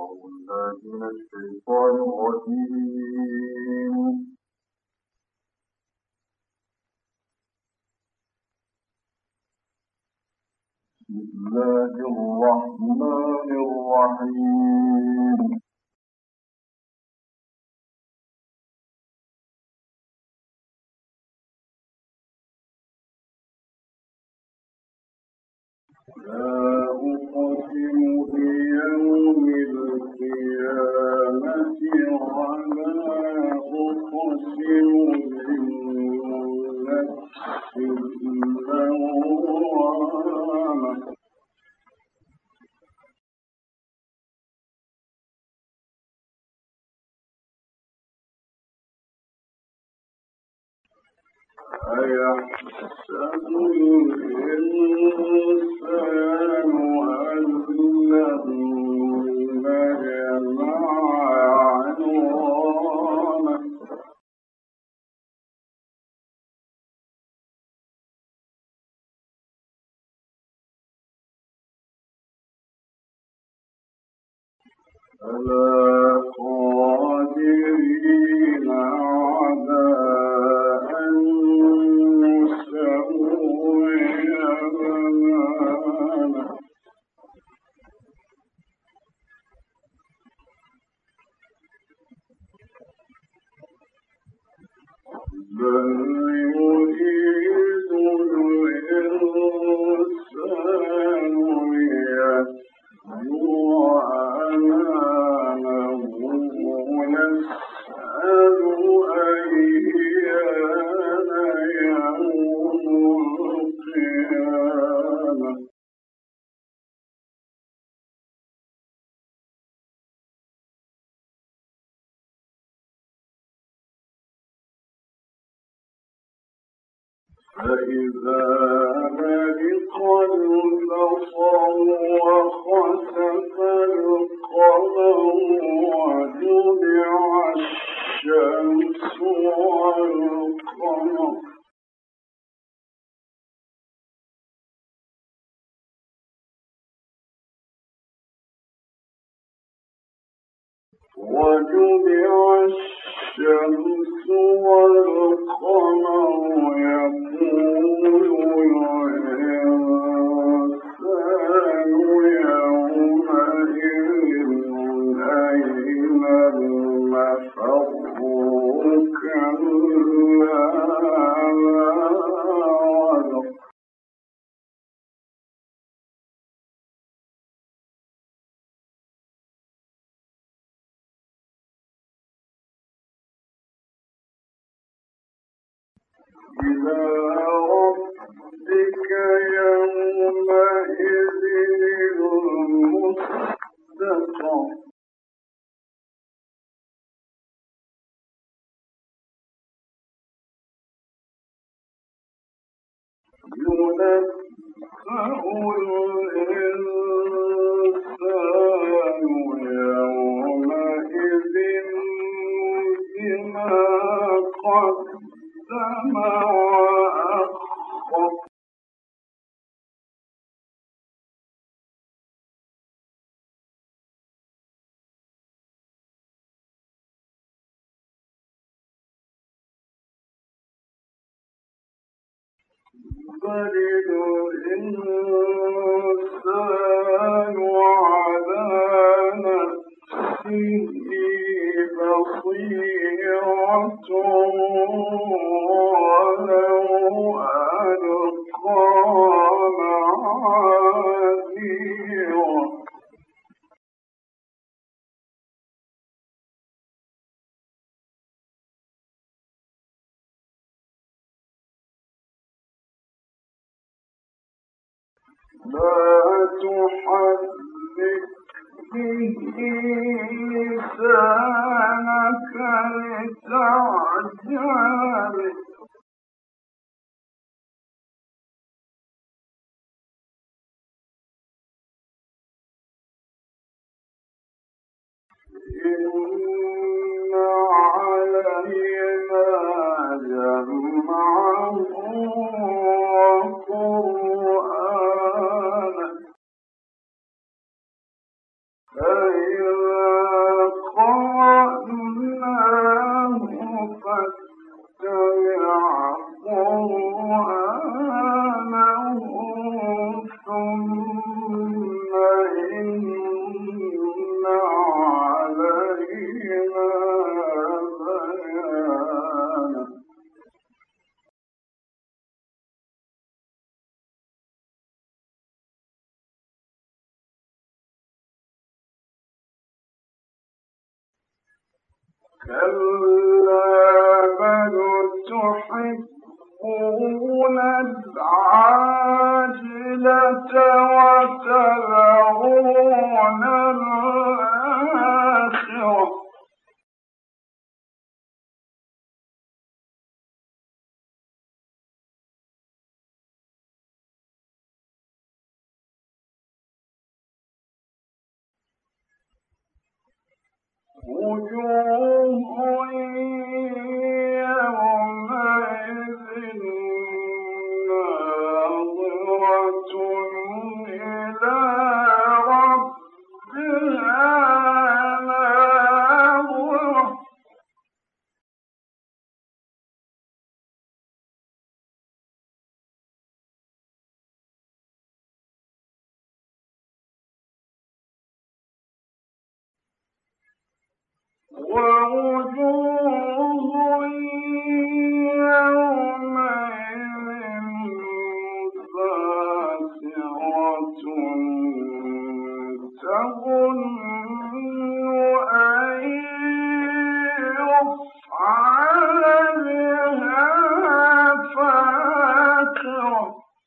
من الشيطان الرجيم. بسم الله الرحمن الرحيم. لا أقسم بيوم القيامة ولا أقسم بالنفس اللوامة أيحسب الإنسان أن لن نجمع عظامه بلى قادرين على أن نسوي بنانه بل يريد الإنسان ليفجر أمامه يسأل أيان يوم القيامة فإذا برق البصر وخسف القمر وجمع الشمس والقمر يقول الإنسان يومئذ أين المفر كلا لا وزر إلى ربك يومئذ المستقر ينبأ الإنسان يومئذ بما قدم وأخر بل الإنسان على نفسه بصيرة ولو ألقى معاذيره لا تحرك به لسانك لتعجل به إن علينا جمعه وقرآنه كلا بل تحبون العاجلة وتذرون الآخرة وجوه يومئذ ناظرة إلى ربها ناظرة ووجوه يومئذ باسرة تظن أن يفعل بها فاقرة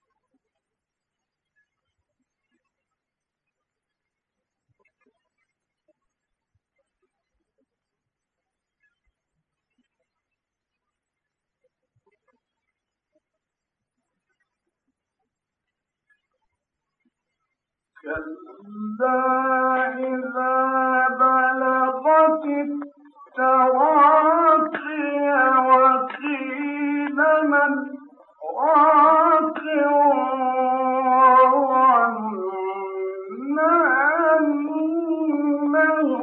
كلا إذا بلغت التراقي وقيل من راق وظن أنه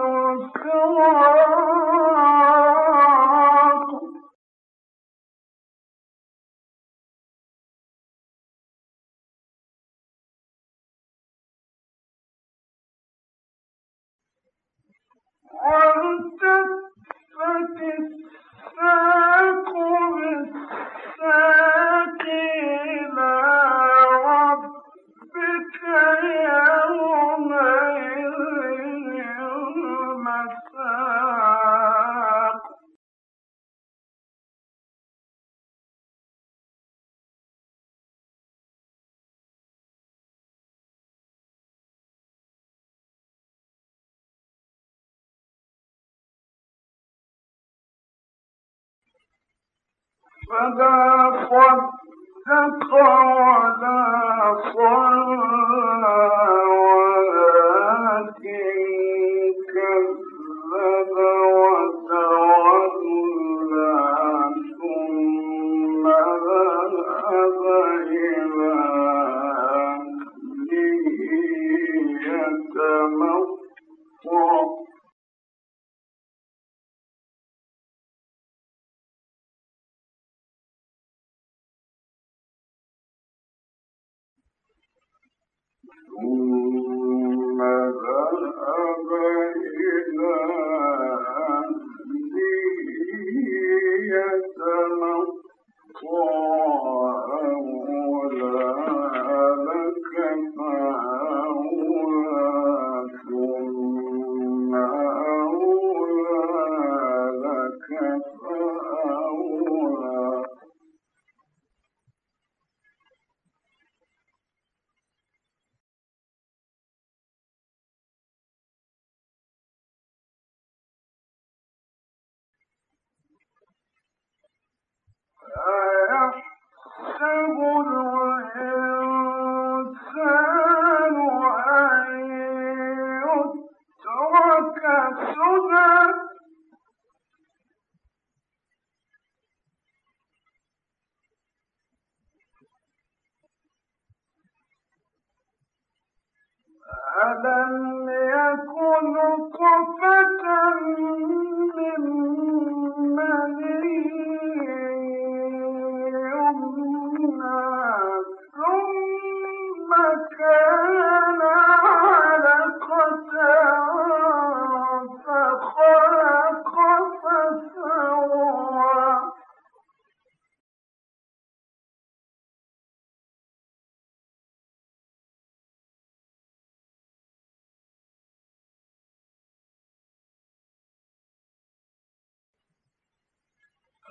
الفراق والتفت الساق بالساق إلى ربك يومئذ المساق فلا صدق ولا صلى ولكن كذب وتولى ثم ذهب إلى أهله يتمطى ثم ذهب إلى أهله يتمطى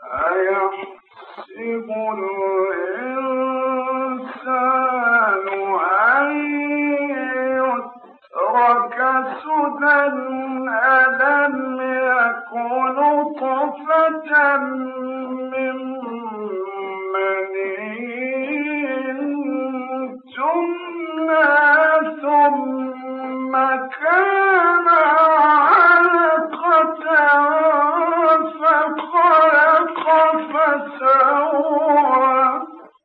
أيحسب الإنسان أن يترك سدى ألم يكن نطفة من مني تمنى ثم كان علقة فخلق فسوى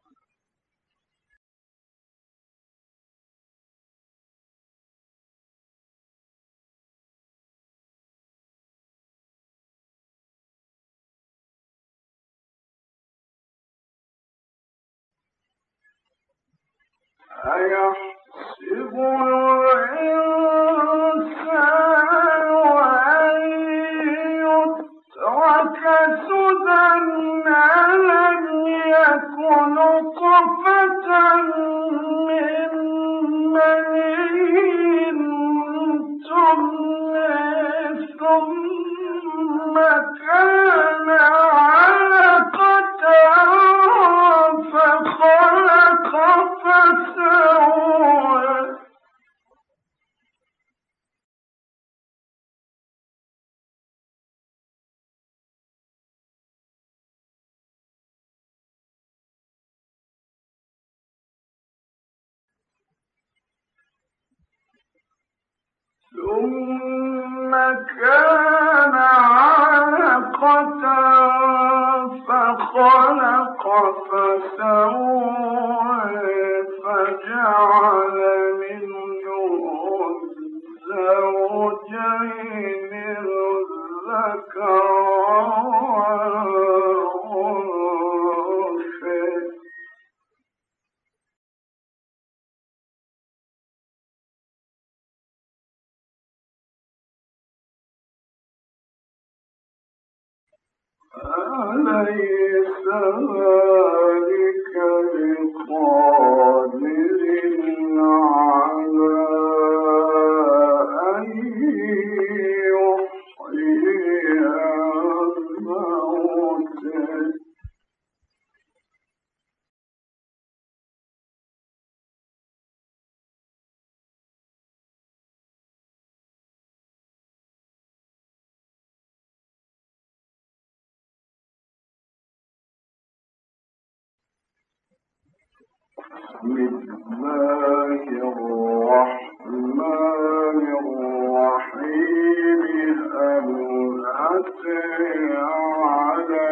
أيحسب الإنسان أن يترك سدى ألم يكن نطفة من مني تمنى ثم كان علقة فخلق فسوى ثم كان علقة فخلق فسوى فجعل منه الزوجين الذكر والأنثى أليس ذلك بقادر على أن يحيي الموتى بسم الله الرحمن الرحيم هل أتى على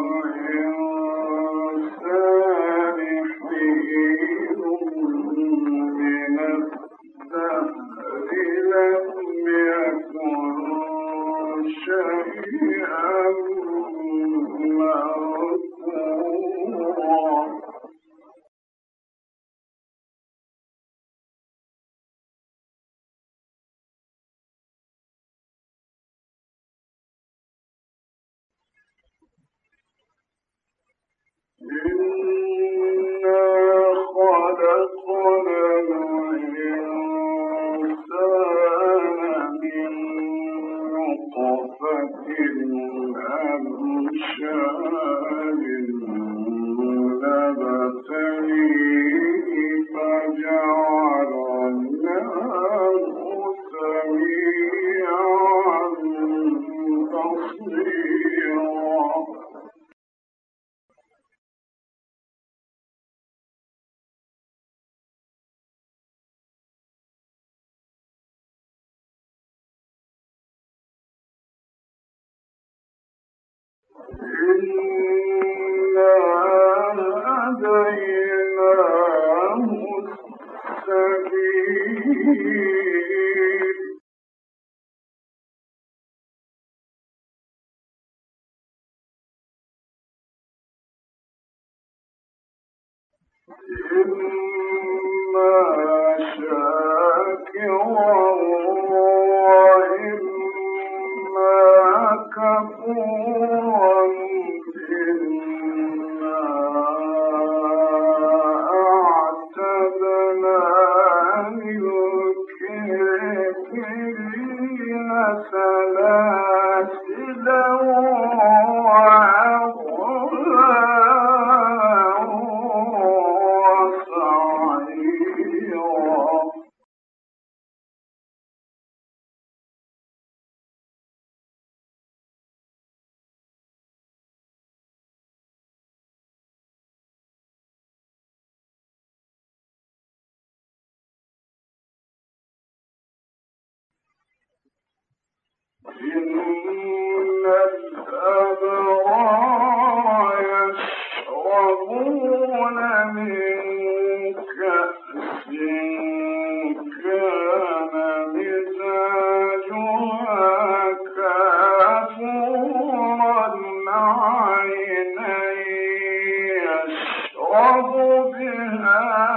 الإنسان حين من الدهر لم يكن شيئا مذكورا إنا خلقنا الإنسان من نطفة أمشاج نبتليه فجعلناه سميعا بصيرا إنا هديناه السبيل إما شاكرا وإما كفورا إنا أعتدنا للكافرين سلاسل وأغلالا إن الأبرار يشربون من كأس كان مزاجها كافورا عينا يشرب بها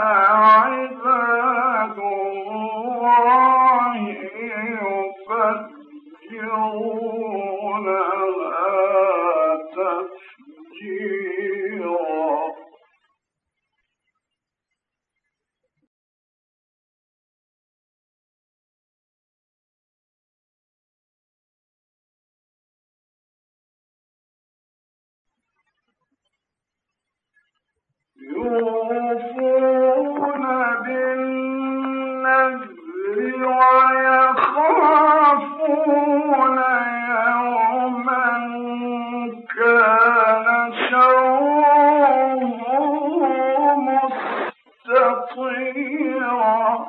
عباد الله يفجرونها تفجيرا. يوفون بالنذر ويخافون يوما كان شره مستطيرا.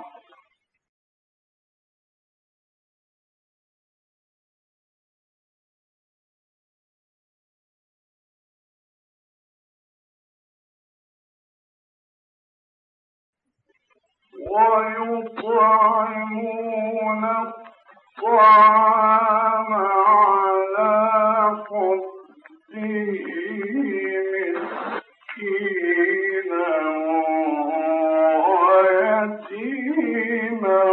ويطعمون الطعام على حبه مسكينا ويتيما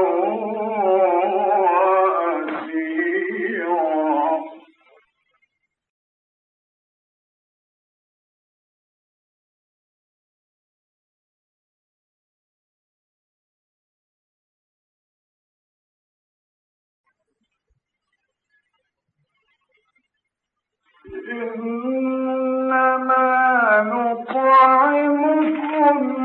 وأسيرا. إنما نطعمكم